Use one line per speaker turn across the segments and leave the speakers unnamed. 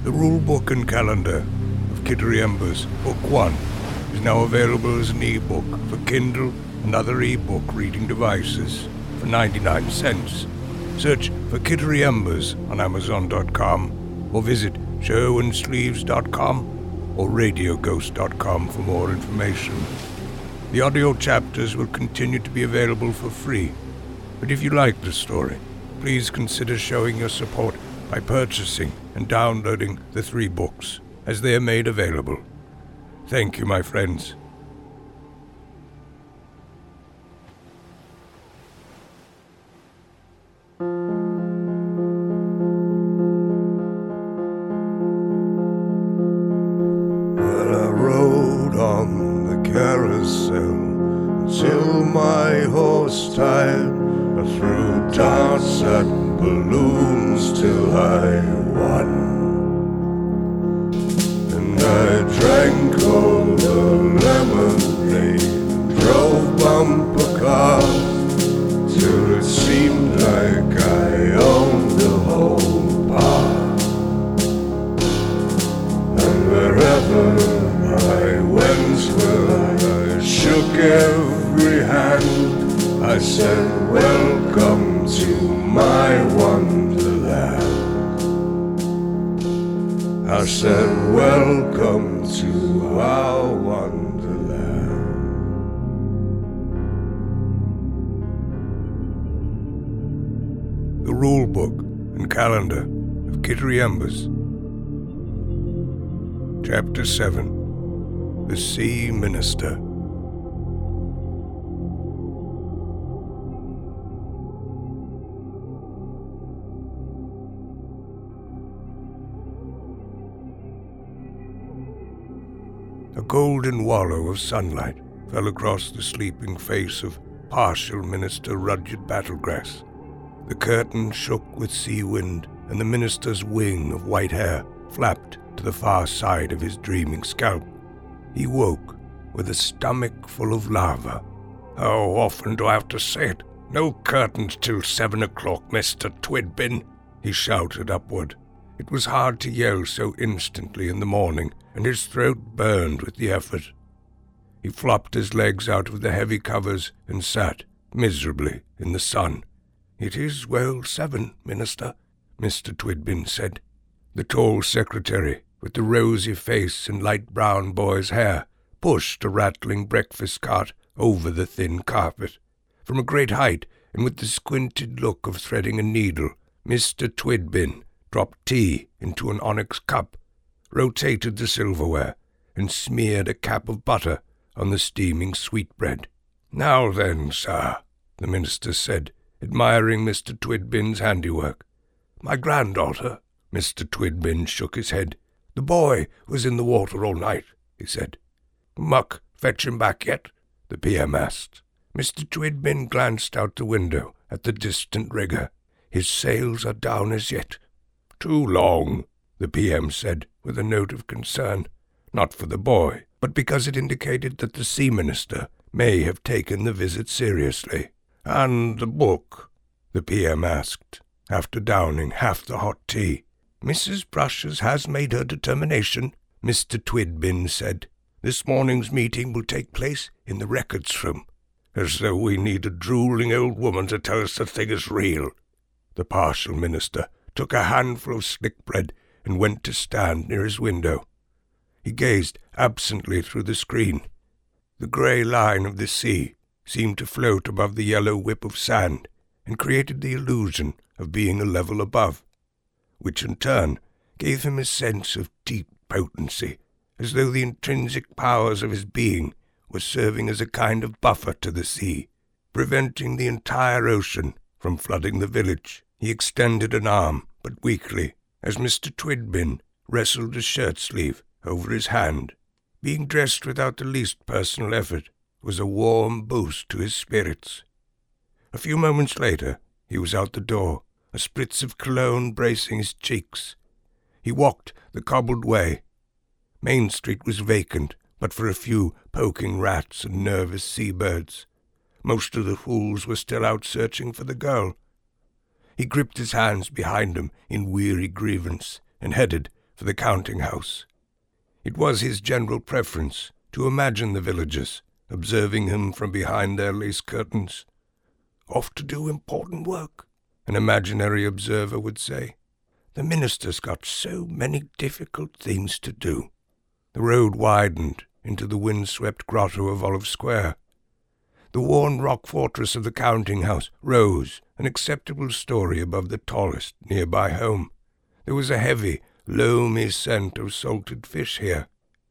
The rulebook and calendar of Kittery Embers, Book 1, is now available as an e-book for Kindle and other e-book reading devices for 99 cents. Search for Kittery Embers on Amazon.com or visit SherwinsLeaves.com or RadioGhost.com for more information. The audio chapters will continue to be available for free, but if you like the story, please consider showing your support by purchasing and downloading the 3 books as they are made available. Thank you, my friends. Well, I rode on the carousel until my horse tired. I threw darts at balloons till I won. And I drank all the lemonade and drove bumper cars till it seemed like I owned the whole park. And wherever I went, well, I shook every hand. I said, welcome to my wonderland. I said, welcome to our wonderland. The rulebook and calendar of Kittery Embers. Chapter 7. The Sea Minister. A golden wallow of sunlight fell across the sleeping face of Partial Minister Rudyard Battlegrass. The curtain shook with sea wind, and the minister's wing of white hair flapped to the far side of his dreaming scalp. He woke with a stomach full of lava. How often do I have to say it? No curtains till 7 o'clock, Mr. Twidbin, he shouted upward. It was hard to yell so instantly in the morning, and his throat burned with the effort. He flopped his legs out of the heavy covers and sat miserably in the sun. "It is well 7, Minister," Mr. Twidbin said. The tall secretary, with the rosy face and light brown boy's hair, pushed a rattling breakfast cart over the thin carpet. From a great height, and with the squinted look of threading a needle, Mr. Twidbin dropped tea into an onyx cup, rotated the silverware, and smeared a cap of butter on the steaming sweetbread. "Now then, sir," the minister said, admiring Mr. Twidbin's handiwork. "My granddaughter." Mr. Twidbin shook his head. "The boy was in the water all night," he said. "Muck fetch him back yet?" the PM asked. Mr. Twidbin glanced out the window at the distant rigger. "His sails are down as yet." "Too long," the PM said, with a note of concern, not for the boy, but because it indicated that the sea minister may have taken the visit seriously. "And the book?" the PM asked, after downing half the hot tea. "Mrs. Brushes has made her determination," Mr. Twidbin said. "This morning's meeting will take place in the records room." "As though we need a drooling old woman to tell us the thing is real." The partial minister took a handful of slick bread and went to stand near his window. He gazed absently through the screen. The grey line of the sea seemed to float above the yellow whip of sand and created the illusion of being a level above, which in turn gave him a sense of deep potency, as though the intrinsic powers of his being were serving as a kind of buffer to the sea, preventing the entire ocean from flooding the village. He extended an arm, but weakly, as Mr. Twidbin wrestled a shirt-sleeve over his hand. Being dressed without the least personal effort was a warm boost to his spirits. A few moments later, he was out the door, a spritz of cologne bracing his cheeks. He walked the cobbled way. Main Street was vacant, but for a few poking rats and nervous seabirds. Most of the fools were still out searching for the girl. He gripped his hands behind him in weary grievance and headed for the counting-house. It was his general preference to imagine the villagers observing him from behind their lace curtains. "Off to do important work," an imaginary observer would say. "The minister's got so many difficult things to do." The road widened into the wind-swept grotto of Olive Square. The worn rock fortress of the counting-house rose an acceptable story above the tallest nearby home. There was a heavy, loamy scent of salted fish here.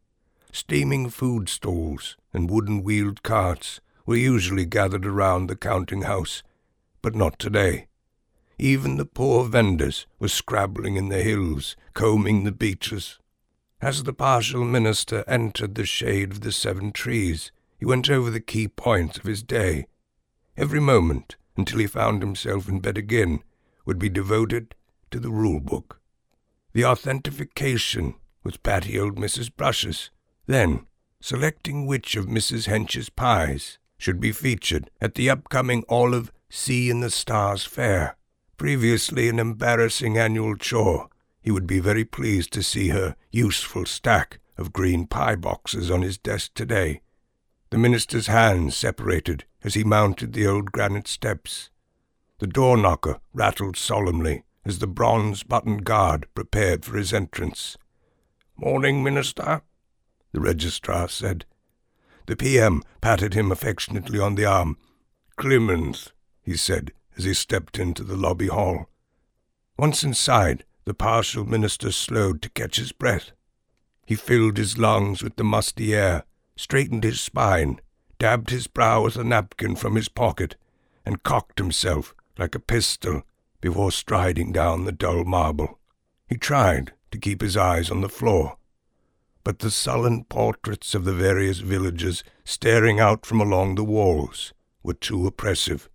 Steaming food stalls and wooden-wheeled carts were usually gathered around the counting-house, but not today. Even the poor vendors were scrabbling in the hills, combing the beaches. As the partial minister entered the shade of the 7 trees, he went over the key points of his day. Every moment, until he found himself in bed again, would be devoted to the rule-book. The authentication was patty old Mrs. Brush's. Then, selecting which of Mrs. Hench's pies should be featured at the upcoming Olive Sea in the Stars Fair. Previously an embarrassing annual chore, he would be very pleased to see her useful stack of green pie boxes on his desk today. The minister's hands separated as he mounted the old granite steps. The door-knocker rattled solemnly as the bronze-buttoned guard prepared for his entrance. "Morning, Minister," the registrar said. The PM patted him affectionately on the arm. "Clemens," he said as he stepped into the lobby hall. Once inside, the partial minister slowed to catch his breath. He filled his lungs with the musty air, straightened his spine, dabbed his brow with a napkin from his pocket, and cocked himself like a pistol before striding down the dull marble. He tried to keep his eyes on the floor, but the sullen portraits of the various villagers staring out from along the walls were too oppressive.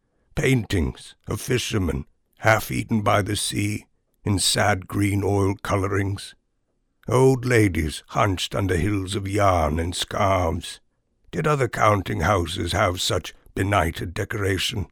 Paintings of fishermen, half-eaten by the sea, in sad green oil colorings. Old ladies hunched under hills of yarn and scarves. Did other counting-houses have such benighted decoration?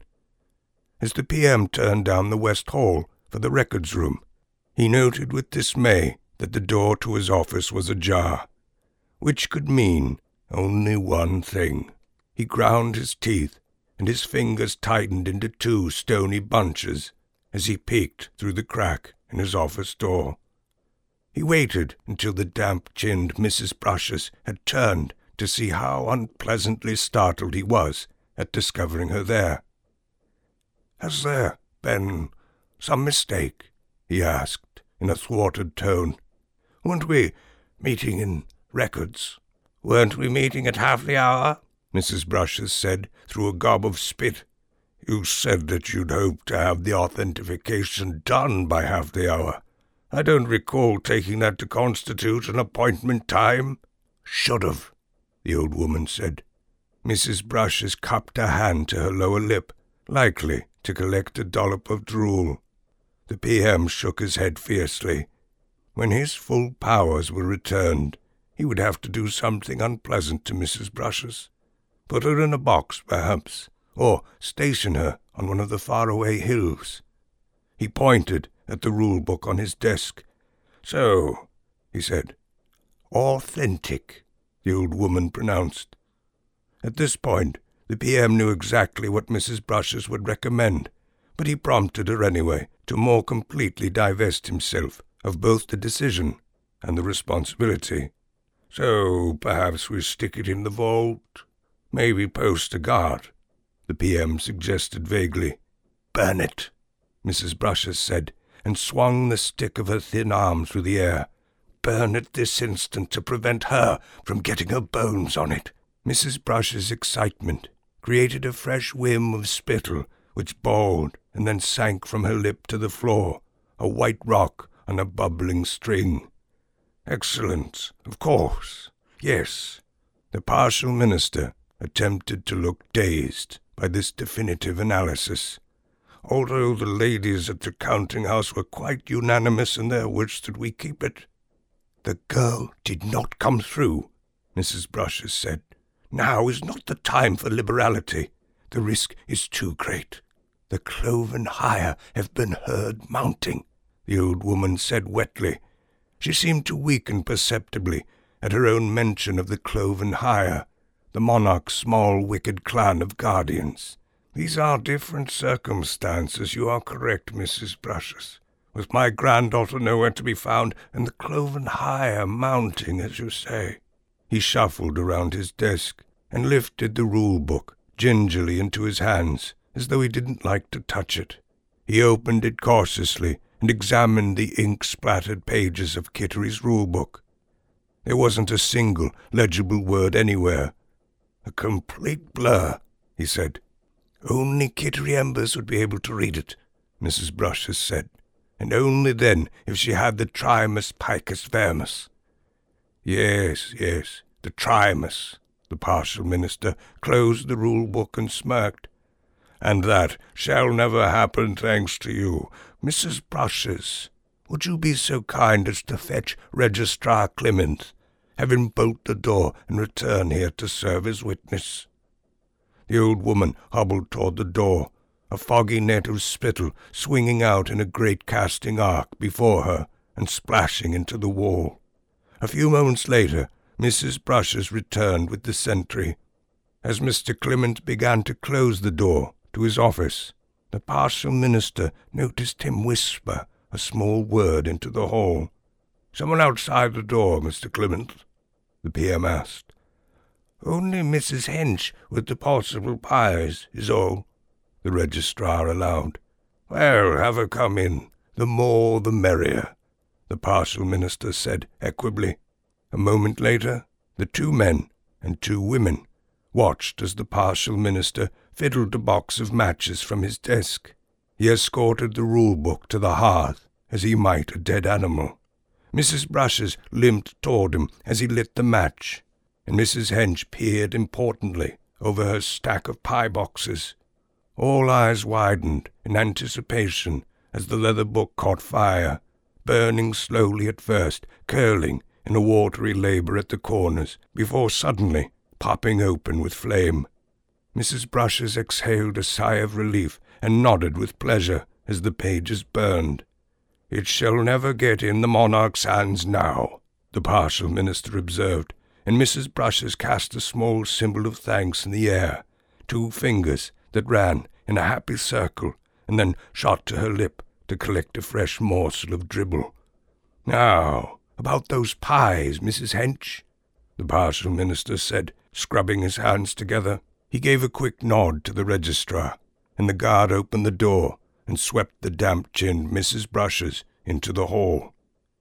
As the PM turned down the West Hall for the records room, he noted with dismay that the door to his office was ajar, which could mean only one thing. He ground his teeth, and his fingers tightened into 2 stony bunches as he peeked through the crack in his office door. He waited until the damp-chinned Mrs. Brush's had turned to see how unpleasantly startled he was at discovering her there. "Has there been some mistake?" he asked in a thwarted tone. "Weren't we meeting in records?" "Weren't we meeting at half the hour?" Mrs. Brush's said through a gob of spit. "You said that you'd hoped to have the authentication done by half the hour. I don't recall taking that to constitute an appointment time." "Should've," the old woman said. Mrs. Brush's cupped a hand to her lower lip, likely to collect a dollop of drool. The PM shook his head fiercely. When his full powers were returned, he would have to do something unpleasant to Mrs. Brush's. Put her in a box, perhaps, or station her on one of the faraway hills. He pointed at the rule-book on his desk. "So," he said. "Authentic," the old woman pronounced. At this point, the PM knew exactly what Mrs. Brush's would recommend, but he prompted her anyway to more completely divest himself of both the decision and the responsibility. "So perhaps we stick it in the vault? Maybe post a guard," the PM suggested vaguely. "Burn it," Mrs. Brush's said, and swung the stick of her thin arm through the air. "Burn it this instant to prevent her from getting her bones on it." Mrs. Brush's excitement created a fresh whim of spittle, which bawled and then sank from her lip to the floor, a white rock on a bubbling string. "Excellent, of course. Yes." The partial minister attempted to look dazed by this definitive analysis. "Although the ladies at the counting-house were quite unanimous in their wish that we keep it." "The girl did not come through," Mrs. Brush's said. "Now is not the time for liberality. The risk is too great." "The cloven hire have been heard mounting," the old woman said wetly. She seemed to weaken perceptibly at her own mention of the Cloven Hire, the monarch's small wicked clan of guardians. These are different circumstances, you are correct, Mrs. Brushes. With my granddaughter nowhere to be found, and the Cloven Hire mounting, as you say. He shuffled around his desk and lifted the rule-book gingerly into his hands, as though he didn't like to touch it. He opened it cautiously and examined the ink-splattered pages of Kittery's rule-book. There wasn't a single legible word anywhere. A complete blur, he said. Only Kittery Embers would be able to read it, Mrs. Brushes said, and only then if she had the Trimus Picus Vermis. Yes, the Trimus. The partial minister closed the rule-book and smirked. And that shall never happen thanks to you. Mrs. Brushes, would you be so kind as to fetch Registrar Clement? Have him bolt the door and return here to serve as witness. The old woman hobbled toward the door, a foggy net of spittle swinging out in a great casting arc before her and splashing into the wall. A few moments later, Mrs. Brushes returned with the sentry. As Mr. Clement began to close the door to his office, the partial minister noticed him whisper a small word into the hall. "Someone outside the door, Mr. Clement?" the PM asked. "Only Mrs. Hench with the possible pies, is all," the registrar allowed. "Well, have her come in. The more the merrier," the partial minister said equably. A moment later, the 2 men and 2 women watched as the partial minister fiddled a box of matches from his desk. He escorted the rule-book to the hearth as he might a dead animal. Mrs. Brushes limped toward him as he lit the match, and Mrs. Hench peered importantly over her stack of pie boxes. All eyes widened in anticipation as the leather book caught fire, burning slowly at first, curling in a watery labor at the corners, before suddenly popping open with flame. Mrs. Brushes exhaled a sigh of relief and nodded with pleasure as the pages burned. "It shall never get in the monarch's hands now," the partial minister observed, and Mrs. Brushes cast a small symbol of thanks in the air, 2 fingers that ran in a happy circle and then shot to her lip to collect a fresh morsel of dribble. "Now, about those pies, Mrs. Hench," the partial minister said, scrubbing his hands together. He gave a quick nod to the registrar, and the guard opened the door and swept the damp-chinned Mrs. Brushes into the hall.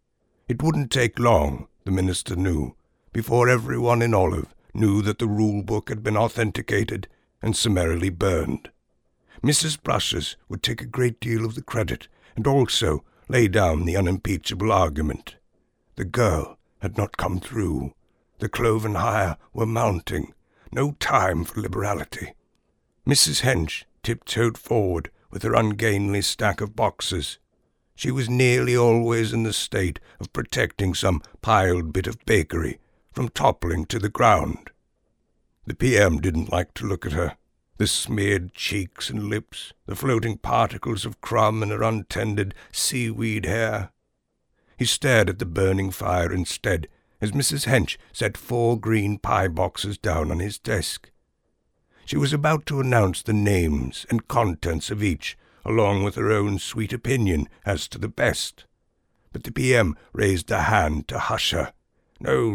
It wouldn't take long, the minister knew, before everyone in Olive knew that the rule-book had been authenticated and summarily burned. Mrs. Brushes would take a great deal of the credit and also lay down the unimpeachable argument. The girl had not come through. The Cloven Hire were mounting. No time for liberality. Mrs. Hench tiptoed forward with her ungainly stack of boxes. She was nearly always in the state of protecting some piled bit of bakery from toppling to the ground. The PM didn't like to look at her. The smeared cheeks and lips, the floating particles of crumb in her untended seaweed hair. He stared at the burning fire instead, as Mrs. Hench set 4 green pie boxes down on his desk. She was about to announce the names and contents of each, along with her own sweet opinion as to the best. But the PM raised a hand to hush her. No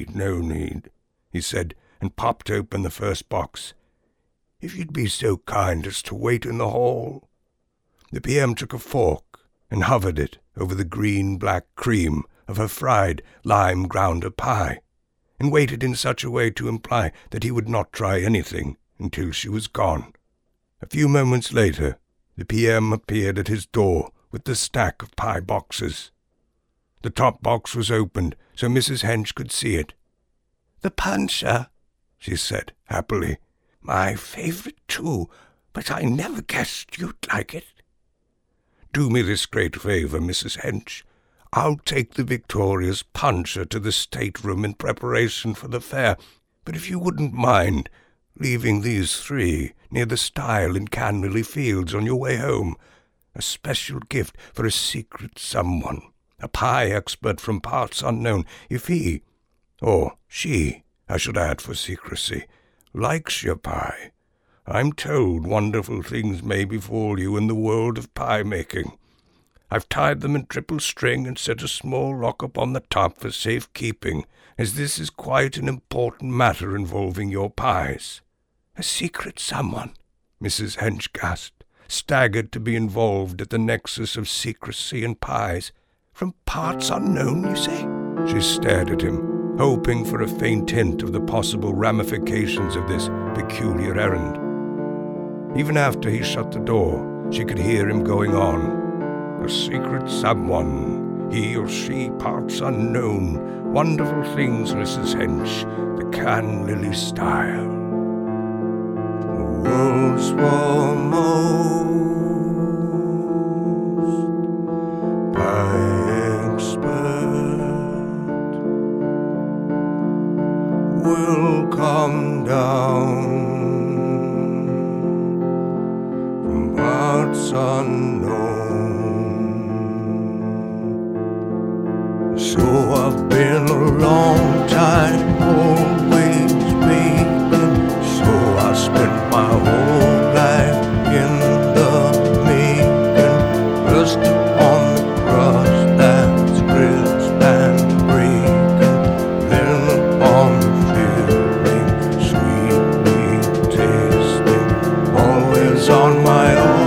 need, he said, and popped open the first box. "If you'd be so kind as to wait in the hall." The PM took a fork and hovered it over the green-black cream of her fried lime-grounder pie, and waited in such a way to imply that he would not try anything until she was gone. A few moments later, the PM appeared at his door with the stack of pie boxes. The top box was opened so Mrs. Hench could see it. "The puncher," she said happily. "My favorite too, but I never guessed you'd like it." "Do me this great favor, Mrs. Hench. I'll take the Victoria's puncher to the stateroom in preparation for the fair, but if you wouldn't mind leaving these 3 near the stile in Canley Fields on your way home, a special gift for a secret someone, a pie expert from parts unknown. If he, or she, I should add for secrecy, likes your pie, I'm told wonderful things may befall you in the world of pie-making. I've tied them in triple string and set a small lock upon the top for safe keeping, as this is quite an important matter involving your pies." "A secret someone," Mrs. Hench gasped, staggered to be involved at the nexus of secrecy and pies. "From parts unknown, you say?" She stared at him, hoping for a faint hint of the possible ramifications of this peculiar errand. Even after he shut the door, she could hear him going on. "A secret someone, he or she parts unknown, wonderful things, Mrs. Hench, the can lily style. The world's foremost pie expert will come down from parts unknown. So I've been a long time always making, so I spent my whole life in the making, first upon the crust that's crisp and breaking, then upon the filling, sweetly tasting, always on my own.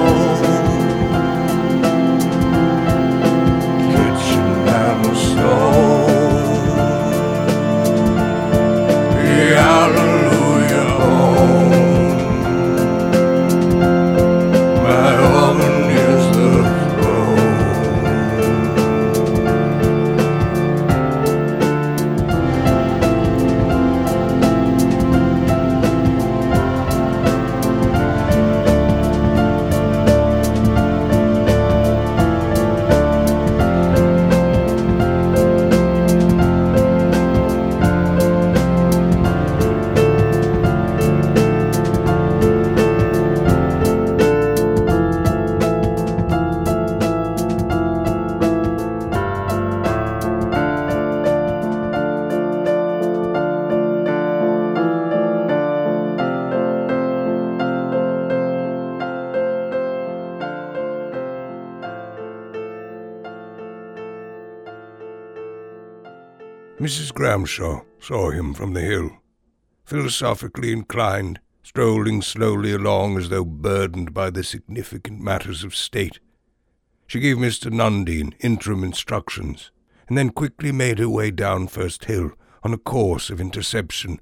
Mrs. Gramshaw saw him from the hill, philosophically inclined, strolling slowly along as though burdened by the significant matters of state. She gave Mr. Nundine interim instructions, and then quickly made her way down First Hill on a course of interception.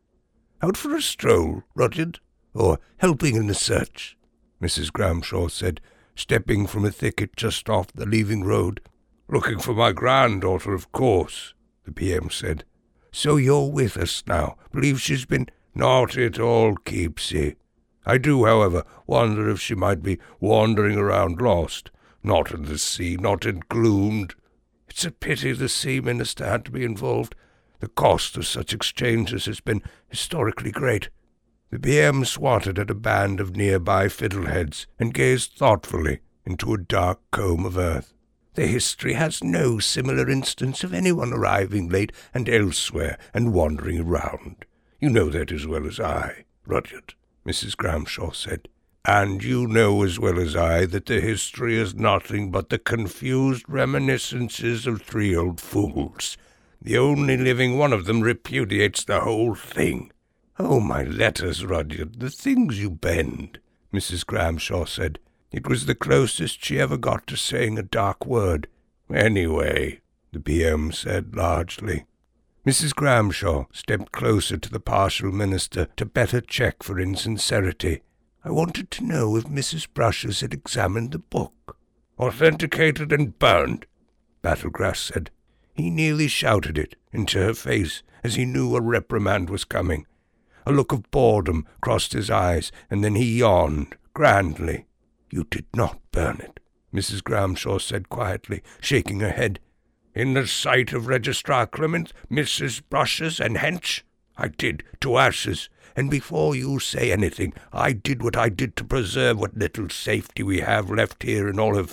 "Out for a stroll, Rudyard, or helping in the search?" Mrs. Gramshaw said, stepping from a thicket just off the leaving road. "Looking for my granddaughter, of course," the PM said. "So you're with us now. Believe she's been—" "Not at all, Keepsy. I do, however, wonder if she might be wandering around lost. Not in the sea, not engloomed. It's a pity the Sea Minister had to be involved. The cost of such exchanges has been historically great." The PM swatted at a band of nearby fiddleheads and gazed thoughtfully into a dark comb of earth. "The history has no similar instance of anyone arriving late and elsewhere and wandering around. You know that as well as I, Rudyard," Mrs. Gramshaw said. "And you know as well as I that the history is nothing but the confused reminiscences of three old fools. The only living one of them repudiates the whole thing." "Oh, my letters, Rudyard, the things you bend," Mrs. Gramshaw said. It was the closest she ever got to saying a dark word. "Anyway," the PM said largely. Mrs. Gramshaw stepped closer to the partial minister to better check for insincerity. "I wanted to know if Mrs. Brushes had examined the book." "Authenticated and burned," Battlegrass said. He nearly shouted it into her face as he knew a reprimand was coming. A look of boredom crossed his eyes, and then he yawned grandly. "You did not burn it," Mrs. Gramshaw said quietly, shaking her head. "In the sight of Registrar Clement, Mrs. Brushes, and Hench? I did, to ashes. And before you say anything, I did what I did to preserve what little safety we have left here in Olive.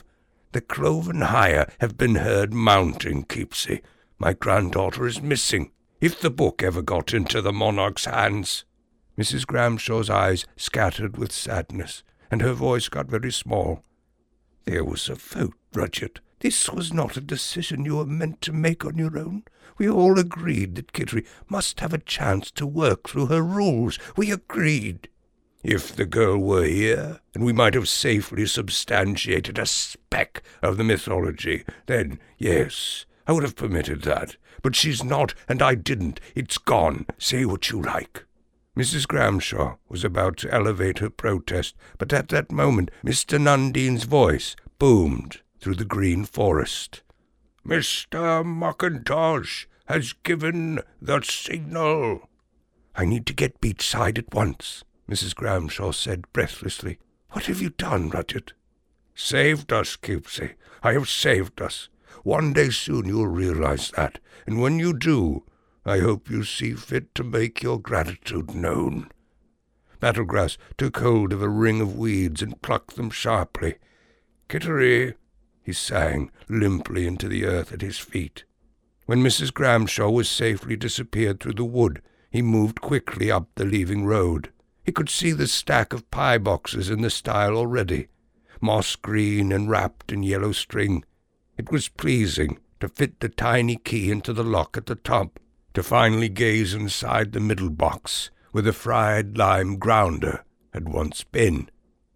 The cloven hire have been heard mounting, Keepsy. My granddaughter is missing. If the book ever got into the monarch's hands—" Mrs. Gramshaw's eyes scattered with sadness, and her voice got very small. "There was a vote, Rudyard. This was not a decision you were meant to make on your own. We all agreed that Kittery must have a chance to work through her rules. We agreed. If the girl were here, and we might have safely substantiated a speck of the mythology, then, yes, I would have permitted that. But she's not, and I didn't. It's gone. Say what you like." Mrs. Gramshaw was about to elevate her protest, but at that moment Mr. Nundine's voice boomed through the green forest. "Mr. Mackintosh has given the signal." "I need to get beachside at once," Mrs. Gramshaw said breathlessly. "What have you done, Rudyard?" "Saved us, Keepsy. I have saved us. One day soon you'll realize that, and when you do, I hope you see fit to make your gratitude known." Battlegrass took hold of a ring of weeds and plucked them sharply. "Kittery," he sang limply into the earth at his feet. When Mrs. Gramshaw was safely disappeared through the wood, he moved quickly up the leaving road. He could see the stack of pie boxes in the stile already, moss-green and wrapped in yellow string. It was pleasing to fit the tiny key into the lock at the top, to finally gaze inside the middle box, where the fried lime grounder had once been.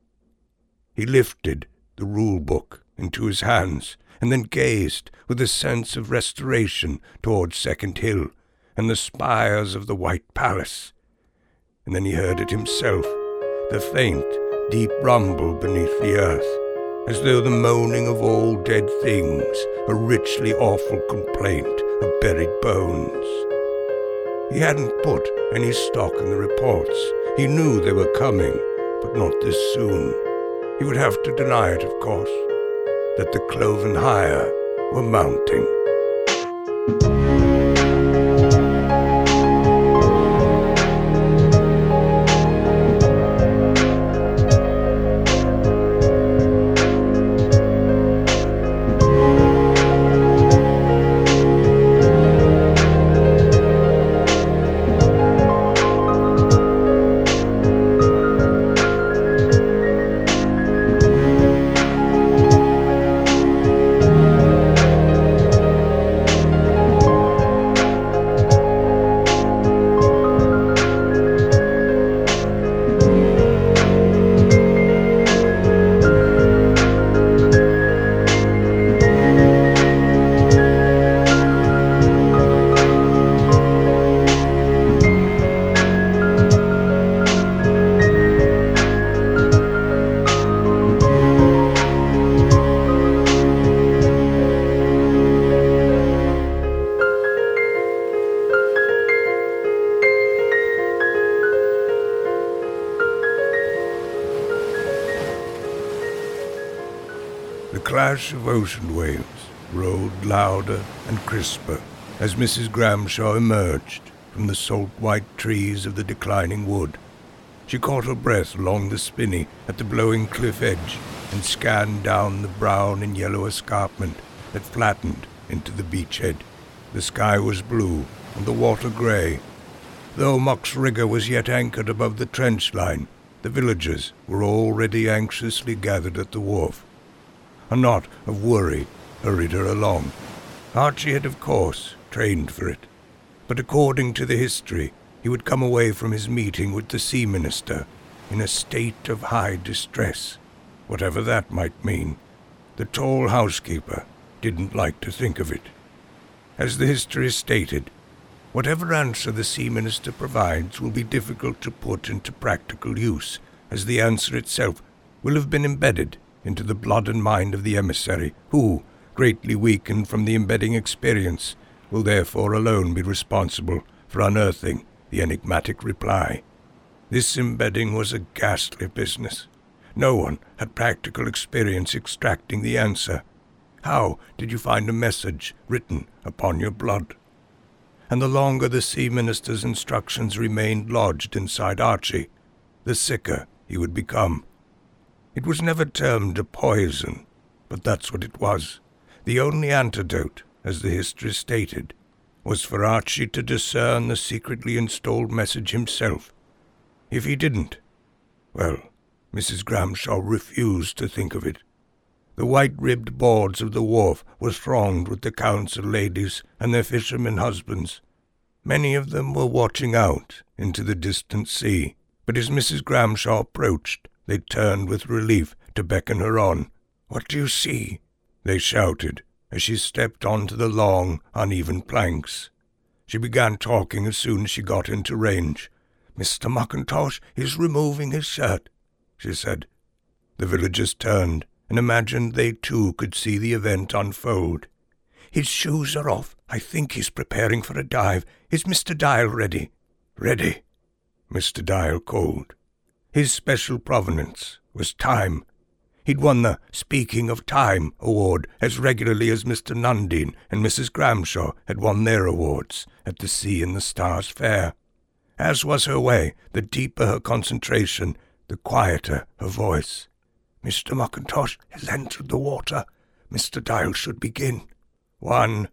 He lifted the rule-book into his hands, and then gazed with a sense of restoration towards Second Hill and the spires of the White Palace. And then he heard it himself, the faint, deep rumble beneath the earth, as though the moaning of all dead things, a richly awful complaint of buried bones. He hadn't put any stock in the reports. He knew they were coming, but not this soon. He would have to deny it, of course, that the cloven hire were mounting. The clash of ocean waves rolled louder and crisper as Mrs. Gramshaw emerged from the salt-white trees of the declining wood. She caught her breath along the spinney at the blowing cliff edge and scanned down the brown and yellow escarpment that flattened into the beachhead. The sky was blue and the water grey. Though Mock's rigger was yet anchored above the trench line, the villagers were already anxiously gathered at the wharf. A knot of worry hurried her along. Archie had, of course, trained for it, but according to the history, he would come away from his meeting with the Sea Minister in a state of high distress, whatever that might mean. The tall housekeeper didn't like to think of it. As the history stated, whatever answer the Sea Minister provides will be difficult to put into practical use, as the answer itself will have been embedded into the blood and mind of the emissary, who, greatly weakened from the embedding experience, will therefore alone be responsible for unearthing the enigmatic reply. This embedding was a ghastly business. No one had practical experience extracting the answer. How did you find a message written upon your blood? And the longer the Sea Minister's instructions remained lodged inside Archie, the sicker he would become. It was never termed a poison, but that's what it was. The only antidote, as the history stated, was for Archie to discern the secretly installed message himself. If he didn't, well, Mrs. Gramshaw refused to think of it. The white-ribbed boards of the wharf were thronged with the council ladies and their fishermen husbands. Many of them were watching out into the distant sea, but as Mrs. Gramshaw approached, they turned with relief to beckon her on. "What do you see?" they shouted, as she stepped onto the long, uneven planks. She began talking as soon as she got into range. "Mr. Mackintosh is removing his shirt," she said. The villagers turned and imagined they too could see the event unfold. "His shoes are off. I think he's preparing for a dive. Is Mr. Dial ready?" "Ready," Mr. Dial called. His special provenance was time. He'd won the Speaking of Time award as regularly as Mr. Nundine and Mrs. Gramshaw had won their awards at the Sea and the Stars Fair. As was her way, the deeper her concentration, the quieter her voice. "Mr. Mackintosh has entered the water. Mr. Dial should begin. 1,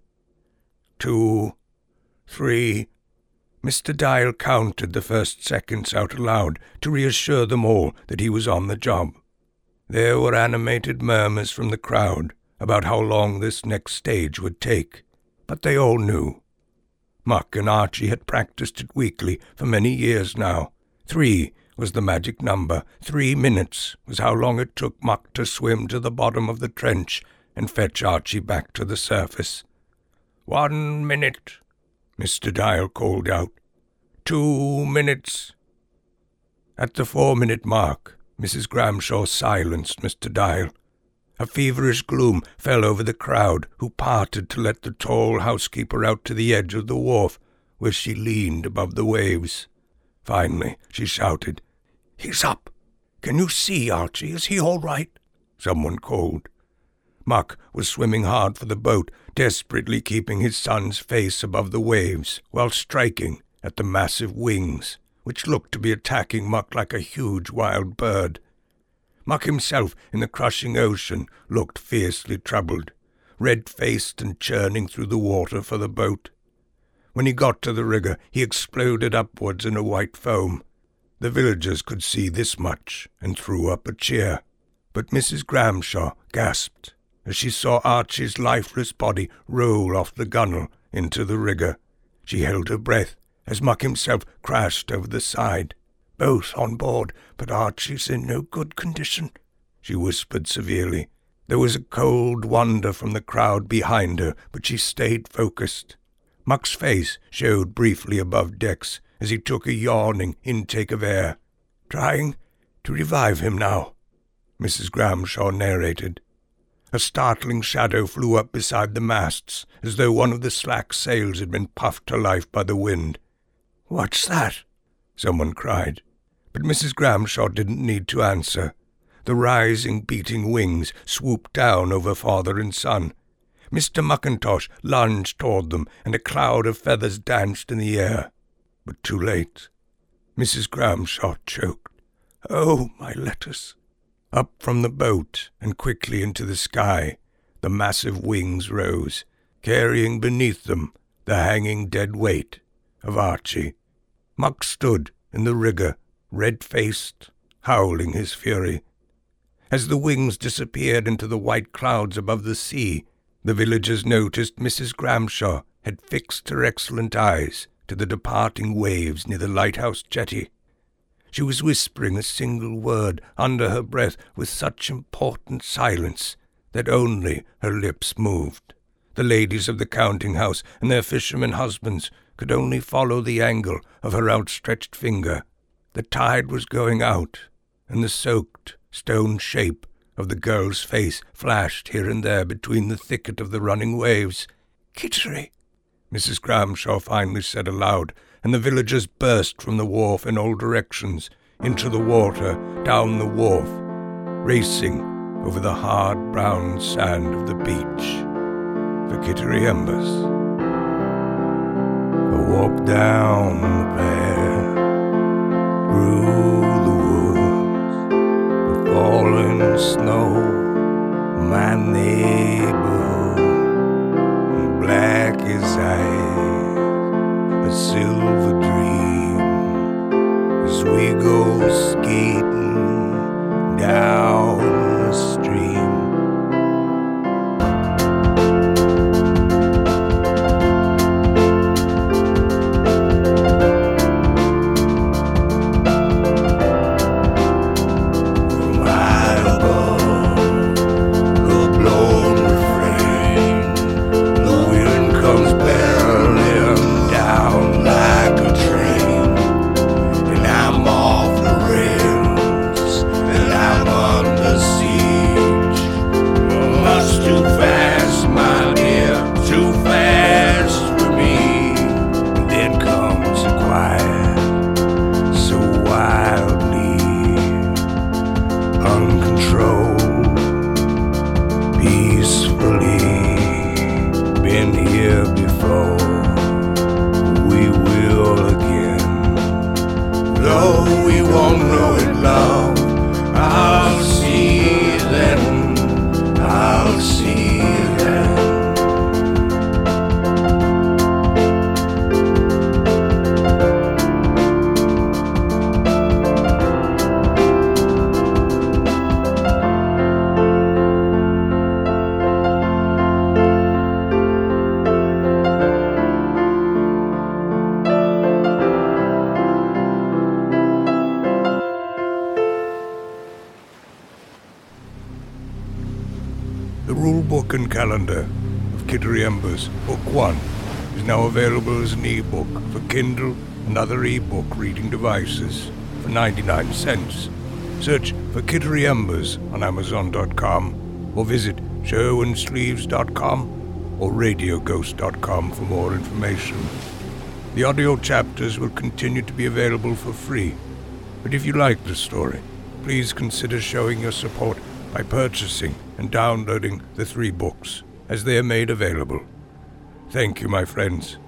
2, 3. Mr. Dial counted the first seconds out aloud to reassure them all that he was on the job. There were animated murmurs from the crowd about how long this next stage would take, but they all knew. Muck and Archie had practiced it weekly for many years now. 3 was the magic number. 3 minutes was how long it took Muck to swim to the bottom of the trench and fetch Archie back to the surface. 1 minute, Mr. Dial called out. 2 minutes. At the 4-minute mark, Mrs. Gramshaw silenced Mr. Dial. A feverish gloom fell over the crowd, who parted to let the tall housekeeper out to the edge of the wharf, where she leaned above the waves. Finally, she shouted, "He's up! Can you see, Archie? Is he all right?" Someone called. Muck was swimming hard for the boat, desperately keeping his son's face above the waves, while striking at the massive wings, which looked to be attacking Muck like a huge wild bird. Muck himself, in the crushing ocean, looked fiercely troubled, red-faced and churning through the water for the boat. When he got to the rigger, he exploded upwards in a white foam. The villagers could see this much and threw up a cheer, but Mrs. Gramshaw gasped as she saw Archie's lifeless body roll off the gunwale into the rigger. She held her breath as Muck himself crashed over the side. "Both on board, but Archie's in no good condition," she whispered severely. There was a cold wonder from the crowd behind her, but she stayed focused. Muck's face showed briefly above decks as he took a yawning intake of air. "Trying to revive him now," Mrs. Gramshaw narrated. A startling shadow flew up beside the masts, as though one of the slack sails had been puffed to life by the wind. "What's that?" someone cried. But Mrs. Gramshaw didn't need to answer. The rising, beating wings swooped down over father and son. Mr. Mackintosh lunged toward them, and a cloud of feathers danced in the air. But too late. Mrs. Gramshaw choked. "Oh, my lettuce!" Up from the boat and quickly into the sky, the massive wings rose, carrying beneath them the hanging dead weight of Archie. Muck stood in the rigger, red-faced, howling his fury. As the wings disappeared into the white clouds above the sea, the villagers noticed Mrs. Gramshaw had fixed her excellent eyes to the departing waves near the lighthouse jetty. She was whispering a single word under her breath with such important silence that only her lips moved. The ladies of the counting-house and their fishermen husbands could only follow the angle of her outstretched finger. The tide was going out, and the soaked stone shape of the girl's face flashed here and there between the thicket of the running waves. "Kittery," Mrs. Gramshaw finally said aloud, and the villagers burst from the wharf in all directions, into the water, down the wharf, racing over the hard brown sand of the beach for Kittery Embers. I walked down the path, through the woods, the falling snow, man The rulebook and calendar of Kittery Embers, Book 1, is now available as an e-book for Kindle and other e-book reading devices for 99 cents. Search for Kittery Embers on Amazon.com or visit SherwinsLeaves.com or RadioGhost.com for more information. The audio chapters will continue to be available for free, but if you like the story, please consider showing your support by purchasing and downloading the 3 books as they are made available. Thank you, my friends.